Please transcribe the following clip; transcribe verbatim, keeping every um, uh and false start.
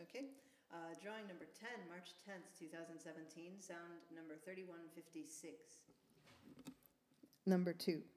Okay. Uh, drawing number ten, March tenth, two thousand seventeen, sound number thirty-one fifty-six. Number two.